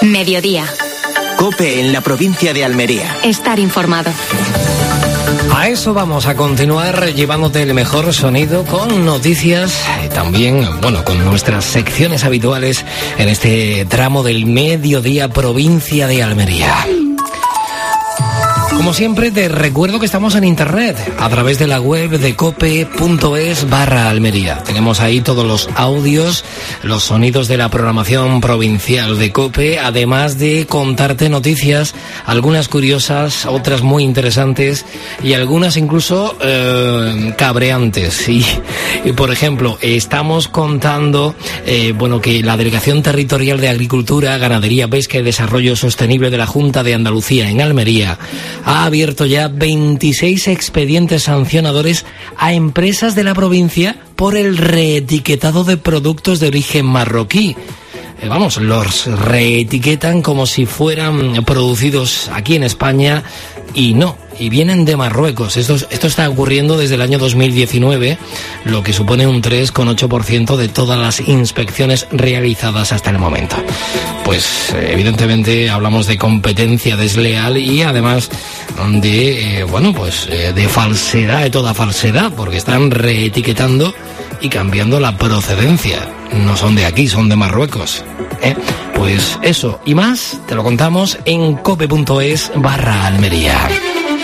Mediodía. COPE en la provincia de Almería. Estar informado. A eso vamos a continuar llevándote el mejor sonido con noticias y también, con nuestras secciones habituales en este tramo del Mediodía provincia de Almería. Como siempre, te recuerdo que estamos en internet a través de la web de cope.es/Almería. Tenemos ahí todos los audios, los sonidos de la programación provincial de COPE, además de contarte noticias, algunas curiosas, otras muy interesantes y algunas incluso cabreantes. Y por ejemplo, estamos contando que la Delegación Territorial de Agricultura, Ganadería, Pesca y Desarrollo Sostenible de la Junta de Andalucía en Almería ha abierto ya 26 expedientes sancionadores a empresas de la provincia por el reetiquetado de productos de origen marroquí. Los reetiquetan como si fueran producidos aquí en España y no, y vienen de Marruecos. Esto está ocurriendo desde el año 2019, lo que supone un 3,8% de todas las inspecciones realizadas hasta el momento. Pues evidentemente hablamos de competencia desleal y además de falsedad, de toda falsedad, porque están reetiquetando y cambiando la procedencia. No son de aquí, son de Marruecos. Pues eso y más te lo contamos en cope.es/Almería.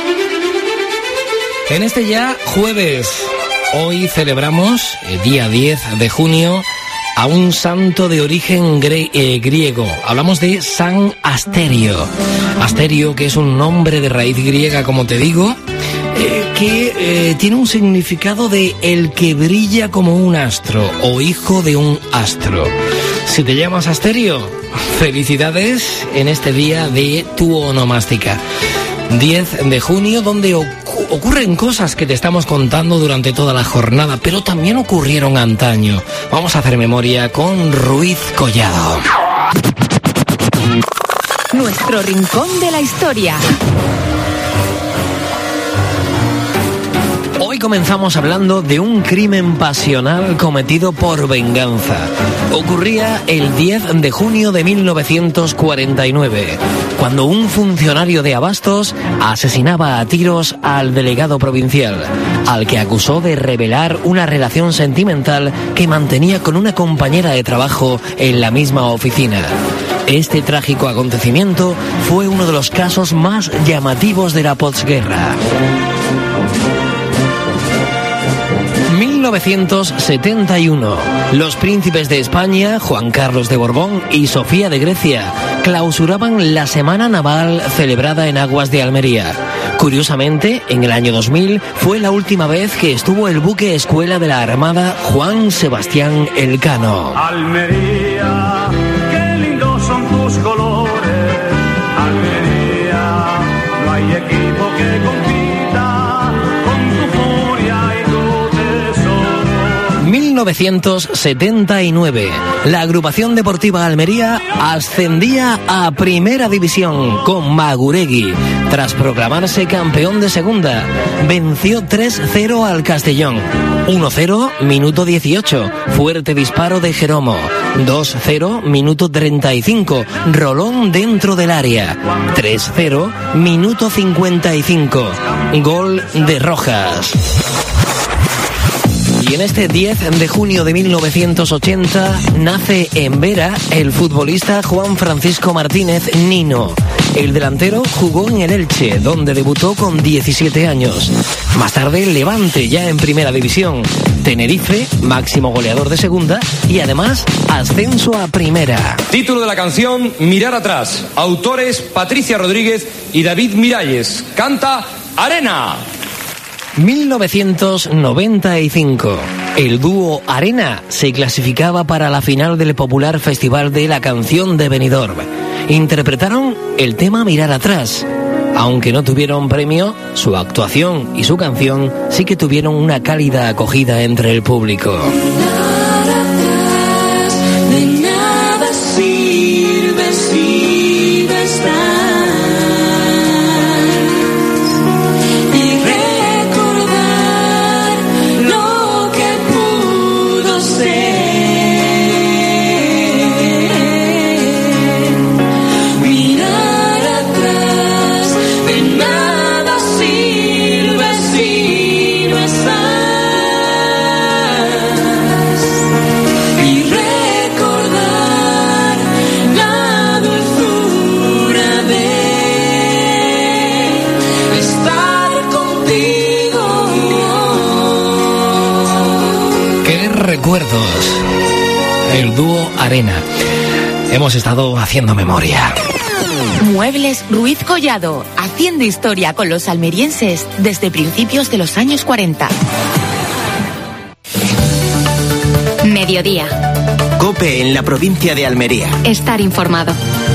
En este ya jueves, hoy celebramos, día 10 de junio, a un santo de origen griego. Hablamos de San Asterio. Asterio, que es un nombre de raíz griega, como te digo, que tiene un significado de el que brilla como un astro o hijo de un astro. Si te llamas Asterio, felicidades en este día de tu onomástica. 10 de junio, donde ocurren cosas que te estamos contando durante toda la jornada, pero también ocurrieron antaño. Vamos a hacer memoria con Ruiz Collado. Nuestro rincón de la historia. Hoy comenzamos hablando de un crimen pasional cometido por venganza. Ocurría el 10 de junio de 1949, cuando un funcionario de Abastos asesinaba a tiros al delegado provincial, al que acusó de revelar una relación sentimental que mantenía con una compañera de trabajo en la misma oficina. Este trágico acontecimiento fue uno de los casos más llamativos de la posguerra. 1971. Los príncipes de España, Juan Carlos de Borbón y Sofía de Grecia, clausuraban la Semana Naval celebrada en aguas de Almería. Curiosamente, en el año 2000 fue la última vez que estuvo el buque escuela de la Armada Juan Sebastián Elcano. Almería, qué lindos son tus colores. Almería, no hay equipo que compita con tu furia y tu tesoro. 1979. La agrupación deportiva Almería ascendía a Primera División con Maguregui. Tras proclamarse campeón de segunda, venció 3-0 al Castellón. 1-0, minuto 18, fuerte disparo de Jeromo. 2-0, minuto 35, rolón dentro del área. 3-0, minuto 55, gol de Rojas. Y en este 10 de junio de 1980 nace en Vera el futbolista Juan Francisco Martínez Nino. El delantero jugó en el Elche, donde debutó con 17 años. Más tarde, Levante, ya en Primera División. Tenerife, máximo goleador de segunda. Y además, ascenso a Primera. Título de la canción, Mirar atrás. Autores, Patricia Rodríguez y David Miralles. Canta Arena. 1995. El dúo Arena se clasificaba para la final del popular Festival de la Canción de Benidorm. Interpretaron el tema Mirar atrás. Aunque no tuvieron premio, su actuación y su canción sí que tuvieron una cálida acogida entre el público. De nada sirve si no estás. arena. Hemos estado haciendo memoria. Muebles Ruiz Collado, haciendo historia con los almerienses desde principios de los años 40. Mediodía. COPE en la provincia de Almería. Estar informado.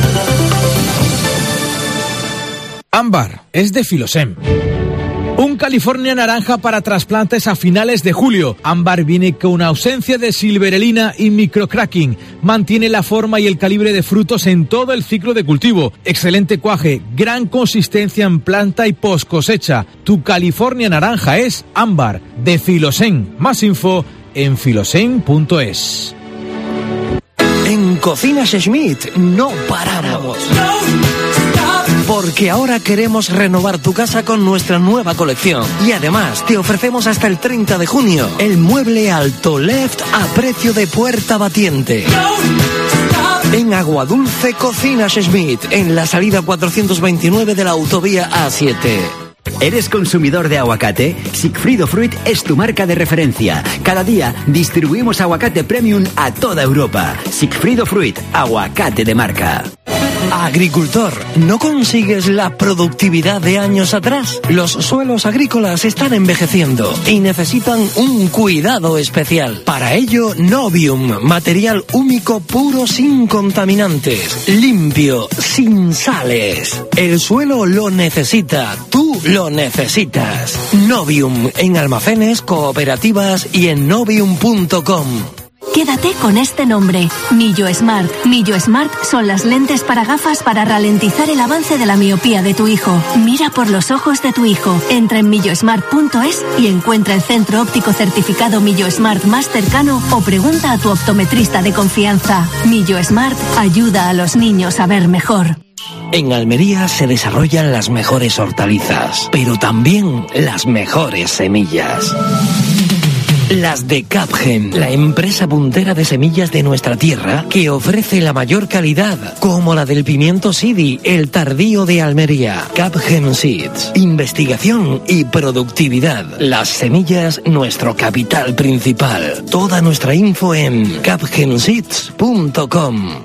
Ámbar es de Filosem. Un California naranja para trasplantes a finales de julio. Ámbar viene con ausencia de silverelina y microcracking. Mantiene la forma y el calibre de frutos en todo el ciclo de cultivo. Excelente cuaje, gran consistencia en planta y post cosecha. Tu California naranja es Ámbar de Filosem. Más info en filosem.es. En Cocinas Schmidt no paramos. Porque ahora queremos renovar tu casa con nuestra nueva colección. Y además te ofrecemos hasta el 30 de junio el mueble alto left a precio de puerta batiente. En Aguadulce Cocinas Schmidt, en la salida 429 de la autovía A7. ¿Eres consumidor de aguacate? Sigfrido Fruit es tu marca de referencia. Cada día distribuimos aguacate premium a toda Europa. Sigfrido Fruit, aguacate de marca. Agricultor, ¿no consigues la productividad de años atrás? Los suelos agrícolas están envejeciendo y necesitan un cuidado especial. Para ello, Novium, material húmico puro sin contaminantes, limpio, sin sales. El suelo lo necesita, tú lo necesitas. Novium, en almacenes, cooperativas y en novium.com. Quédate con este nombre, Millo Smart. Millo Smart son las lentes para gafas para ralentizar el avance de la miopía de tu hijo. Mira por los ojos de tu hijo. Entra en millosmart.es y encuentra el centro óptico certificado Millo Smart más cercano o pregunta a tu optometrista de confianza. Millo Smart ayuda a los niños a ver mejor. En Almería se desarrollan las mejores hortalizas, pero también las mejores semillas. Las de Capgen, la empresa puntera de semillas de nuestra tierra que ofrece la mayor calidad, como la del pimiento Sidi, el tardío de Almería. Capgen Seeds, investigación y productividad. Las semillas, nuestro capital principal. Toda nuestra info en capgenseeds.com.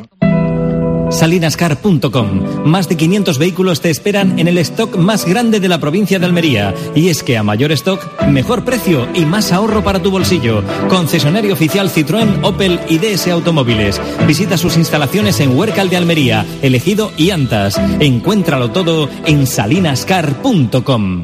Salinascar.com. Más de 500 vehículos te esperan en el stock más grande de la provincia de Almería. Y es que a mayor stock, mejor precio y más ahorro para tu bolsillo. Concesionario oficial Citroën, Opel y DS Automóviles. Visita sus instalaciones en Huércal de Almería, Elegido y Antas. Encuéntralo todo en salinascar.com.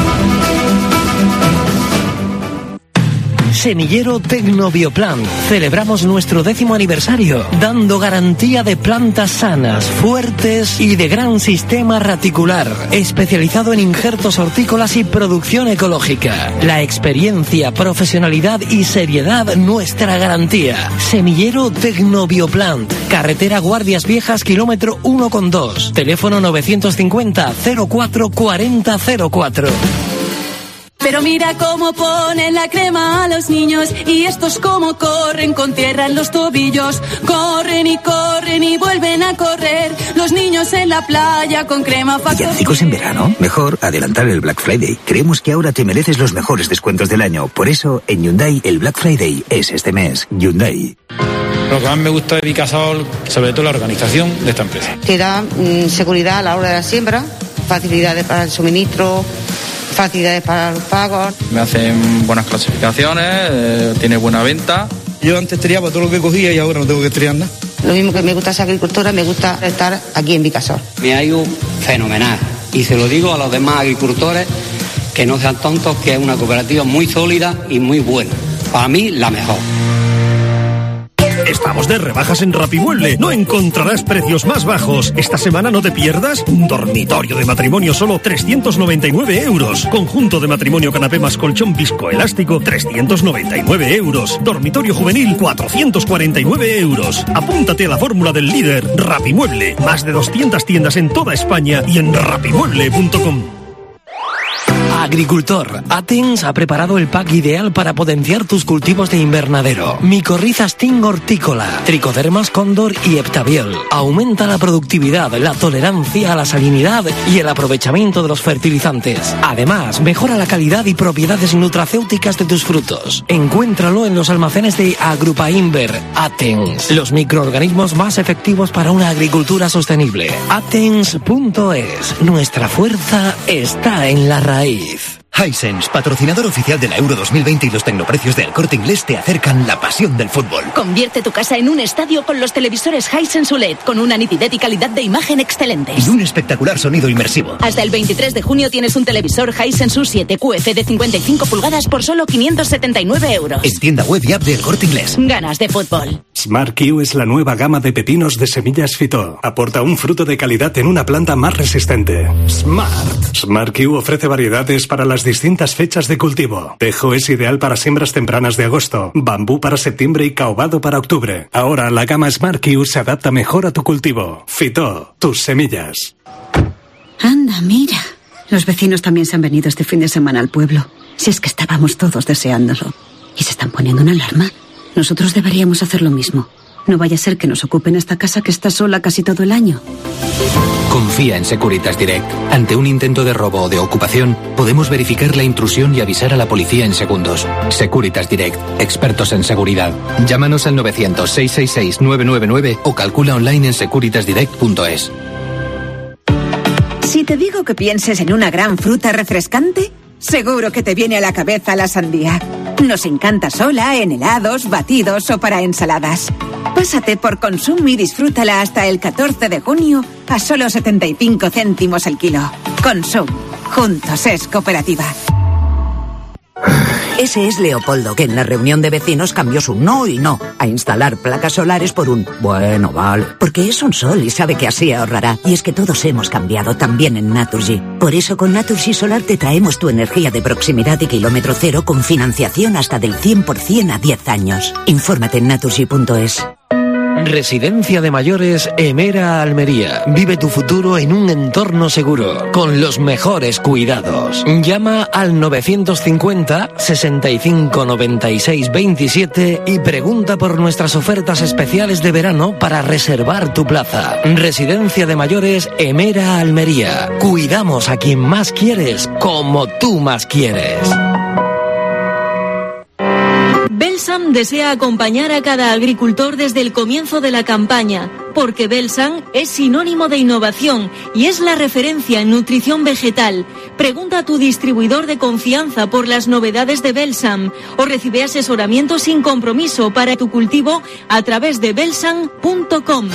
Semillero Tecnobioplant. Celebramos nuestro 10º aniversario, dando garantía de plantas sanas, fuertes y de gran sistema raticular, especializado en injertos hortícolas y producción ecológica. La experiencia, profesionalidad y seriedad, nuestra garantía. Semillero Tecnobioplant. Carretera Guardias Viejas, kilómetro 1,2. Teléfono 950 04 40 04. Pero mira cómo ponen la crema a los niños y estos cómo corren con tierra en los tobillos. Corren y vuelven a correr los niños en la playa con crema. ¿Villancicos en verano? Mejor adelantar el Black Friday. Creemos que ahora te mereces los mejores descuentos del año. Por eso, en Hyundai, el Black Friday es este mes. Hyundai. Lo que más me gusta de Vicasol, sobre todo la organización de esta empresa. Te da seguridad a la hora de la siembra, facilidades para el suministro, facilidades para los pagos. Me hacen buenas clasificaciones, tiene buena venta. Yo antes triaba todo lo que cogía y ahora no tengo que triar nada. Lo mismo que me gusta ser agricultora, me gusta estar aquí en Vicasol. Me ha ido fenomenal y se lo digo a los demás agricultores que no sean tontos, que es una cooperativa muy sólida y muy buena. Para mí, la mejor. Estamos de rebajas en Rapimueble. No encontrarás precios más bajos. Esta semana no te pierdas un dormitorio de matrimonio solo 399 euros. Conjunto de matrimonio canapé más colchón viscoelástico 399 euros. Dormitorio juvenil 449 euros. Apúntate a la fórmula del líder Rapimueble. Más de 200 tiendas en toda España y en rapimueble.com. Agricultor, Athens ha preparado el pack ideal para potenciar tus cultivos de invernadero. Micorriza Sting hortícola, Tricodermas Cóndor y Heptabiel. Aumenta la productividad, la tolerancia a la salinidad y el aprovechamiento de los fertilizantes. Además, mejora la calidad y propiedades nutracéuticas de tus frutos. Encuéntralo en los almacenes de Agrupainver. Athens, los microorganismos más efectivos para una agricultura sostenible. Athens.es. Nuestra fuerza está en la raíz. Hisense, patrocinador oficial de la Euro 2020 y los tecnoprecios del Corte Inglés te acercan la pasión del fútbol. Convierte tu casa en un estadio con los televisores Hisense OLED, con una nitidez y calidad de imagen excelentes. Y un espectacular sonido inmersivo. Hasta el 23 de junio tienes un televisor Hisense U7 QF de 55 pulgadas por solo 579 euros. En tienda web y app del Corte Inglés. Ganas de fútbol. Smart Q es la nueva gama de pepinos de semillas Fito. Aporta un fruto de calidad en una planta más resistente. Smart Q ofrece variedades para las distintas fechas de cultivo. Tejo es ideal para siembras tempranas de agosto, bambú para septiembre y caobado para octubre. Ahora la gama Smart Q se adapta mejor a tu cultivo. Fito, tus semillas. Anda, mira. Los vecinos también se han venido este fin de semana al pueblo. Si es que estábamos todos deseándolo. ¿Y se están poniendo una alarma? Nosotros deberíamos hacer lo mismo. No vaya a ser que nos ocupen esta casa que está sola casi todo el año. Confía en Securitas Direct. Ante un intento de robo o de ocupación, podemos verificar la intrusión y avisar a la policía en segundos. Securitas Direct, expertos en seguridad. Llámanos al 900-666-999 o calcula online en securitasdirect.es. Si te digo que pienses en una gran fruta refrescante, seguro que te viene a la cabeza la sandía. Nos encanta sola, en helados, batidos o para ensaladas. Pásate por Consum y disfrútala hasta el 14 de junio a solo 75 céntimos el kilo. Consum. Juntos es cooperativa. Ese es Leopoldo, que en la reunión de vecinos cambió su no y no a instalar placas solares por un bueno, vale. Porque es un sol y sabe que así ahorrará. Y es que todos hemos cambiado, también en Naturgy. Por eso con Naturgy Solar te traemos tu energía de proximidad y kilómetro cero con financiación hasta del 100% a 10 años. Infórmate en naturgy.es. Residencia de mayores Emera Almería. Vive tu futuro en un entorno seguro, con los mejores cuidados. Llama al 950 65 96 27 y pregunta por nuestras ofertas especiales de verano para reservar tu plaza. Residencia de mayores Emera Almería. Cuidamos a quien más quieres, como tú más quieres. Belsam desea acompañar a cada agricultor desde el comienzo de la campaña, porque Belsam es sinónimo de innovación y es la referencia en nutrición vegetal. Pregunta a tu distribuidor de confianza por las novedades de Belsam o recibe asesoramiento sin compromiso para tu cultivo a través de belsam.com.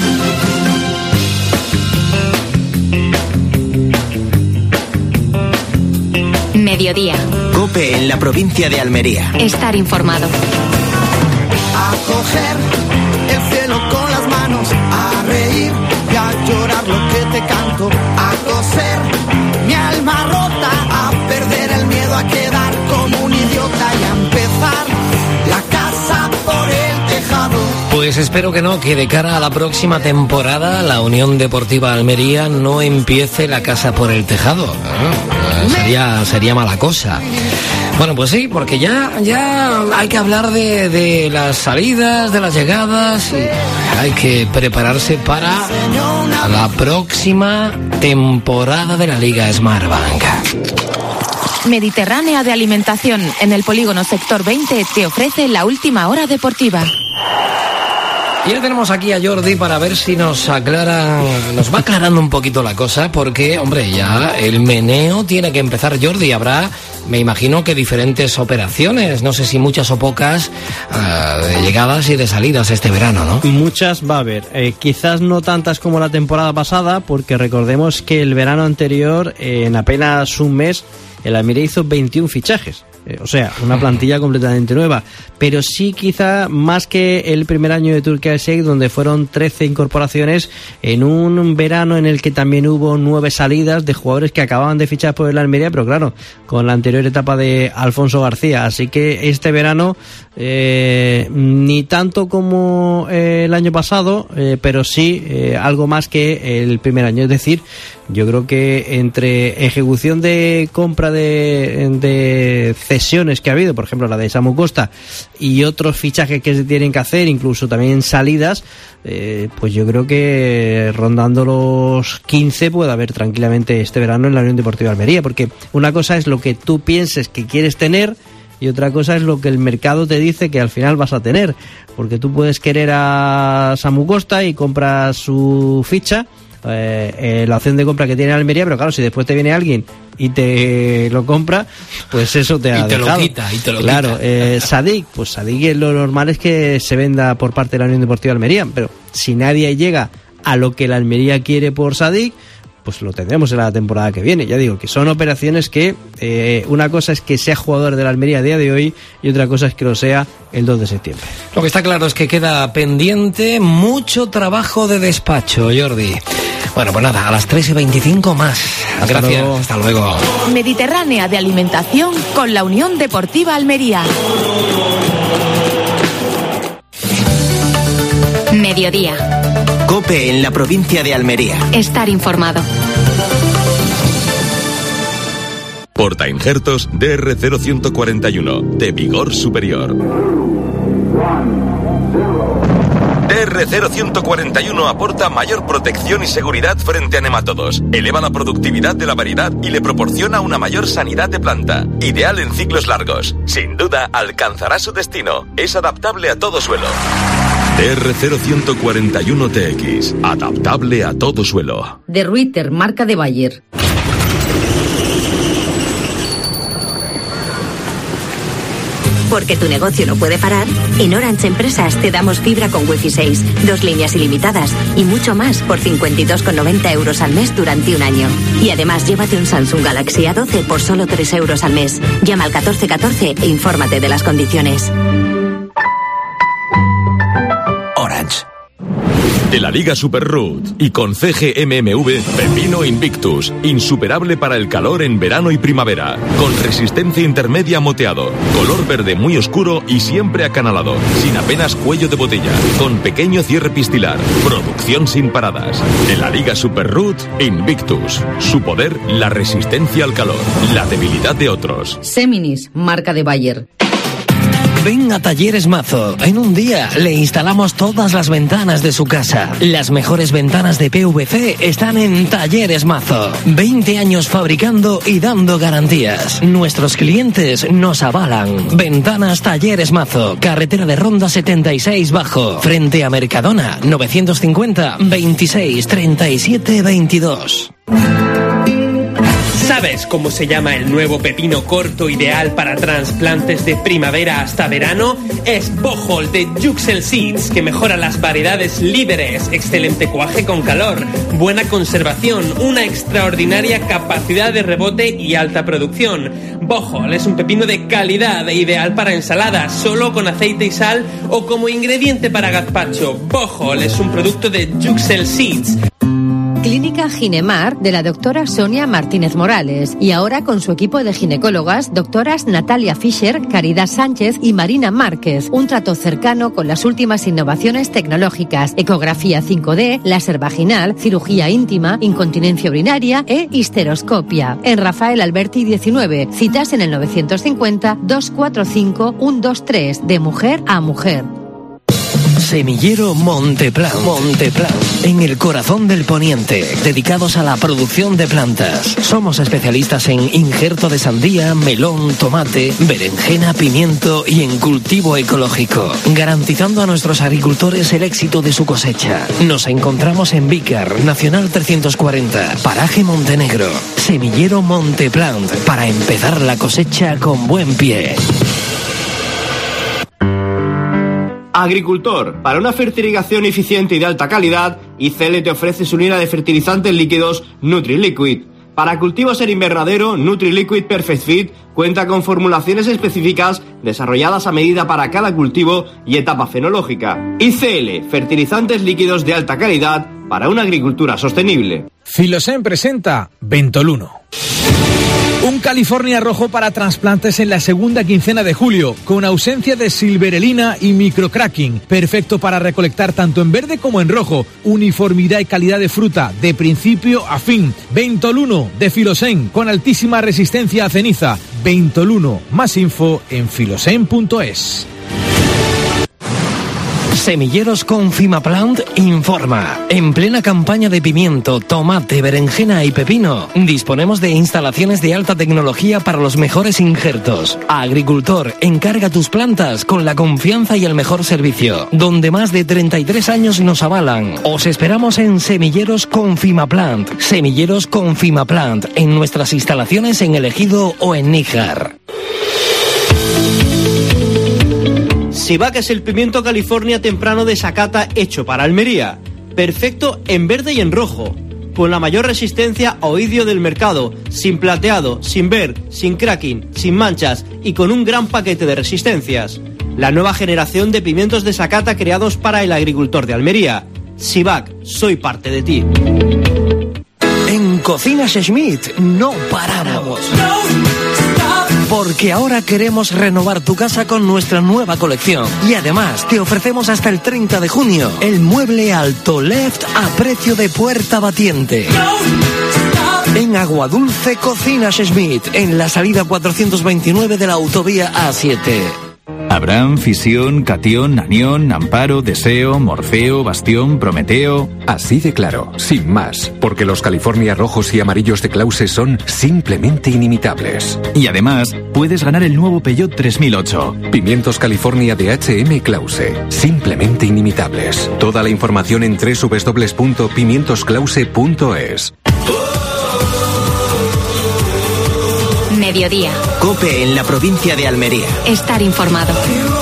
Mediodía. COPE en la provincia de Almería. Estar informado. A coger el cielo con las manos, a reír y a llorar lo que te canto, a coser mi alma rota, a perder el miedo a quedar como un idiota y a empezar la casa por el tejado. Pues espero que no, que de cara a la próxima temporada la Unión Deportiva Almería no empiece la casa por el tejado. Sería mala cosa. Bueno, pues sí, porque ya hay que hablar de las salidas, de las llegadas, y hay que prepararse para la próxima temporada de la Liga Smartbank. Mediterránea de Alimentación, en el polígono Sector 20, te ofrece la última hora deportiva. Y ya tenemos aquí a Jordi para ver si nos va aclarando un poquito la cosa, porque, hombre, ya el meneo tiene que empezar, Jordi. Habrá, me imagino que diferentes operaciones, no sé si muchas o pocas, de llegadas y de salidas este verano, ¿no? Muchas va a haber, quizás no tantas como la temporada pasada, porque recordemos que el verano anterior, en apenas un mes, el Almería hizo 21 fichajes. O sea, una plantilla completamente nueva. Pero sí, quizá más que el primer año de Turquía Sheikh, donde fueron 13 incorporaciones en un verano en el que también hubo 9 salidas de jugadores que acababan de fichar por el Almería, pero claro, con la anterior etapa de Alfonso García. Así que este verano ni tanto como el año pasado, pero sí algo más que el primer año. Es decir, yo creo que entre ejecución de compra de cesiones que ha habido, por ejemplo la de Samu Costa, y otros fichajes que se tienen que hacer, incluso también salidas, pues yo creo que rondando los 15 puede haber tranquilamente este verano en la Unión Deportiva Almería, porque una cosa es lo que tú pienses que quieres tener y otra cosa es lo que el mercado te dice que al final vas a tener, porque tú puedes querer a Samu Costa y compras su ficha, la opción de compra que tiene Almería, pero claro, si después te viene alguien y te lo compra, pues eso te ha dejado. Y te lo quita. Sadik, pues Sadik lo normal es que se venda por parte de la Unión Deportiva Almería, pero si nadie llega a lo que la Almería quiere por Sadik, pues lo tendremos en la temporada que viene. Ya digo que son operaciones que una cosa es que sea jugador de la Almería a día de hoy y otra cosa es que lo sea el 2 de septiembre. Lo que está claro es que queda pendiente mucho trabajo de despacho, Jordi. Bueno, pues nada, a las 3:25 más. Gracias. Hasta luego. Mediterránea de alimentación con la Unión Deportiva Almería. Mediodía. COPE en la provincia de Almería. Estar informado. Portainjertos DR0141 de vigor superior. DR0141 aporta mayor protección y seguridad frente a nemátodos, eleva la productividad de la variedad y le proporciona una mayor sanidad de planta. Ideal en ciclos largos. Sin duda alcanzará su destino. Es adaptable a todo suelo. DR0141TX, adaptable a todo suelo. De Ruiter, marca de Bayer. Porque tu negocio no puede parar, en Orange Empresas te damos fibra con Wi-Fi 6, 2 líneas ilimitadas y mucho más por 52,90 euros al mes durante un año. Y además llévate un Samsung Galaxy A12 por solo 3 euros al mes. Llama al 1414 e infórmate de las condiciones. Orange. De la Liga Super Root y con CGMMV, Pepino Invictus, insuperable para el calor en verano y primavera, con resistencia intermedia moteado, color verde muy oscuro y siempre acanalado, sin apenas cuello de botella, con pequeño cierre pistilar, producción sin paradas. De la Liga Super Root, Invictus, su poder, la resistencia al calor, la debilidad de otros. Seminis, marca de Bayer. Ven a Talleres Mazo. En un día le instalamos todas las ventanas de su casa. Las mejores ventanas de PVC están en Talleres Mazo. 20 años fabricando y dando garantías. Nuestros clientes nos avalan. Ventanas Talleres Mazo. Carretera de Ronda 76 Bajo. Frente a Mercadona. 950 26 37 22. ¿Sabes cómo se llama el nuevo pepino corto ideal para trasplantes de primavera hasta verano? Es Bohol de Juxel Seeds, que mejora las variedades líderes, excelente cuaje con calor, buena conservación, una extraordinaria capacidad de rebote y alta producción. Bohol es un pepino de calidad e ideal para ensaladas, solo con aceite y sal o como ingrediente para gazpacho. Bohol es un producto de Juxel Seeds. Clínica Ginemar de la doctora Sonia Martínez Morales y ahora con su equipo de ginecólogas, doctoras Natalia Fischer, Caridad Sánchez y Marina Márquez. Un trato cercano con las últimas innovaciones tecnológicas, ecografía 5D, láser vaginal, cirugía íntima, incontinencia urinaria e histeroscopia. En Rafael Alberti 19, citas en el 950 245 123 de mujer a mujer. Semillero Monteplan. Monteplan, en el corazón del poniente, dedicados a la producción de plantas. Somos especialistas en injerto de sandía, melón, tomate, berenjena, pimiento y en cultivo ecológico, garantizando a nuestros agricultores el éxito de su cosecha. Nos encontramos en Vícar, Nacional 340, Paraje Montenegro. Semillero Monteplan, para empezar la cosecha con buen pie. Agricultor, para una fertilización eficiente y de alta calidad, ICL te ofrece su línea de fertilizantes líquidos NutriLiquid. Para cultivos en invernadero, NutriLiquid Perfect Fit cuenta con formulaciones específicas desarrolladas a medida para cada cultivo y etapa fenológica. ICL, fertilizantes líquidos de alta calidad para una agricultura sostenible. Filosen presenta Ventoluno. Un California rojo para trasplantes en la segunda quincena de julio, con ausencia de silverelina y microcracking. Perfecto para recolectar tanto en verde como en rojo. Uniformidad y calidad de fruta, de principio a fin. Ventoluno de Filosen, con altísima resistencia a ceniza. Ventoluno. Más info en filosen.es. Semilleros Confimaplant informa. En plena campaña de pimiento, tomate, berenjena y pepino, disponemos de instalaciones de alta tecnología para los mejores injertos. Agricultor, encarga tus plantas con la confianza y el mejor servicio, donde más de 33 años nos avalan. Os esperamos en Semilleros Confimaplant. Semilleros Confimaplant, en nuestras instalaciones en El Ejido o en Níjar. Sivac es el pimiento California temprano de Sakata hecho para Almería. Perfecto en verde y en rojo. Con la mayor resistencia a oidio del mercado. Sin plateado, sin ver, sin cracking, sin manchas y con un gran paquete de resistencias. La nueva generación de pimientos de Sakata creados para el agricultor de Almería. Sivac, soy parte de ti. En Cocinas Schmidt no paramos. Porque ahora queremos renovar tu casa con nuestra nueva colección. Y además te ofrecemos hasta el 30 de junio el mueble Alto Left a precio de puerta batiente. En Aguadulce Cocinas Schmidt, en la salida 429 de la autovía A7. Abraham, Fisión, Catión, Anión, Amparo, Deseo, Morfeo, Bastión, Prometeo... Así de claro, sin más, porque los California rojos y amarillos de Klause son simplemente inimitables. Y además, puedes ganar el nuevo Peugeot 3008. Pimientos California de H.M. Klause, simplemente inimitables. Toda la información en www.pimientosklause.es. Mediodía. COPE en la provincia de Almería. Estar informado.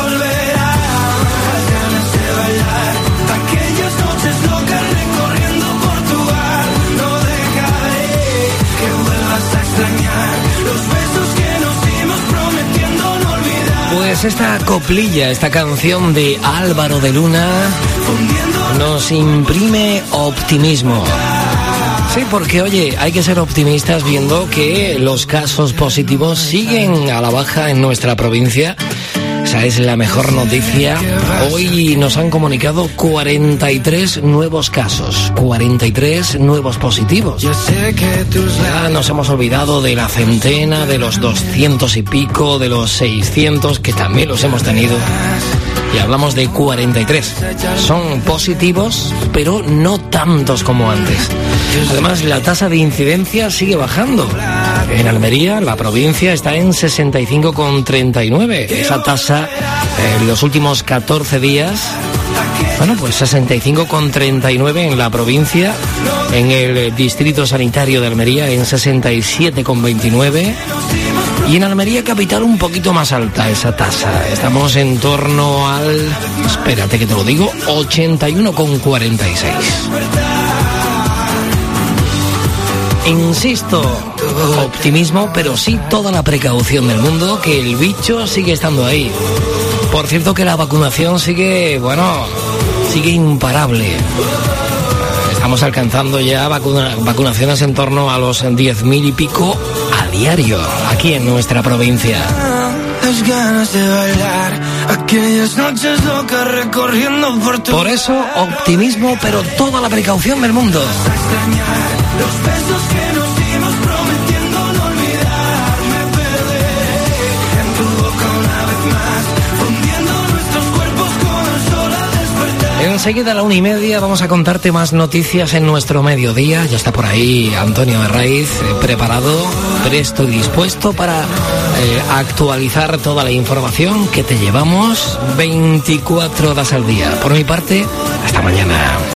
Pues esta coplilla, esta canción de Álvaro de Luna nos imprime optimismo. Sí, porque oye, hay que ser optimistas viendo que los casos positivos siguen a la baja en nuestra provincia. Esa es la mejor noticia. Hoy nos han comunicado 43 nuevos casos, 43 nuevos positivos. Ya nos hemos olvidado de la centena, de los 200 y pico, de los 600, que también los hemos tenido. Y hablamos de 43. Son positivos, pero no tantos como antes. Además, la tasa de incidencia sigue bajando. En Almería, la provincia está en 65,39. Esa tasa en los últimos 14 días, bueno, pues 65,39 en la provincia. En el distrito sanitario de Almería en 67,29. Y en Almería capital un poquito más alta esa tasa. Estamos en torno al, espérate que te lo digo, 81,46. Insisto, optimismo, pero sí toda la precaución del mundo, que el bicho sigue estando ahí. Por cierto que la vacunación sigue imparable. Estamos alcanzando ya vacunaciones en torno a los 10.000 y pico a diario, aquí en nuestra provincia. Las ganas de bailar, aquellas noches locas recorriendo por tu... Por eso, optimismo, pero toda la precaución del mundo. Los besos que nos dimos prometiendo no olvidar. Me perdí en tu boca una vez más, fundiendo nuestros cuerpos con el sol al despertar. Enseguida a la 1:30 vamos a contarte más noticias en nuestro mediodía. Ya está por ahí Antonio Herraiz, preparado, presto y dispuesto para actualizar toda la información que te llevamos 24 horas al día. Por mi parte, hasta mañana.